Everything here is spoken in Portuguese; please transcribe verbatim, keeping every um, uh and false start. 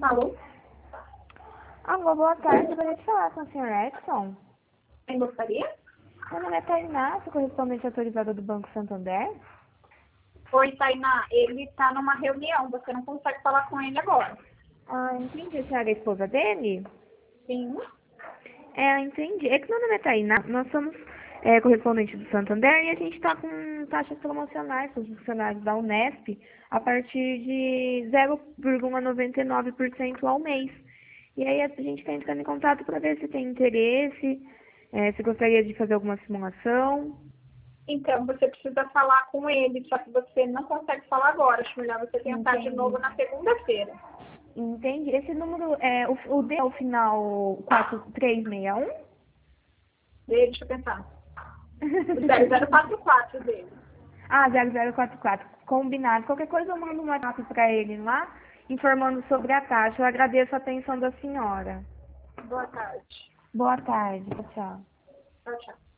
Alô? Alô, boa tarde. Eu gostaria de falar com o senhor Edson. Quem gostaria? Meu nome é Tainá, sou correspondente autorizada do Banco Santander. Oi, Tainá. Ele está numa reunião. Você não consegue falar com ele agora. Ah, entendi. A senhora é a esposa dele? Sim. É, entendi. É que meu nome é Tainá. Nós somos é, correspondente do Santander e a gente está com taxas promocionais para os funcionários da Unesp a partir de zero vírgula noventa e nove por cento ao mês. E aí a gente está entrando em contato para ver se tem interesse, é, se gostaria de fazer alguma simulação. Então, você precisa falar com ele, só que você não consegue falar agora. Acho melhor você tentar de novo Entendi. na segunda-feira. Entendi. Esse número, é, o, o D é o final quatro três seis um? Deixa eu pensar. O zero zero quatro quatro dele. Ah, zero zero quatro quatro. Combinado. Qualquer coisa eu mando um WhatsApp para ele lá, informando sobre a taxa. Eu agradeço a atenção da senhora. Boa tarde. Boa tarde. Tchau. Tchau, tchau.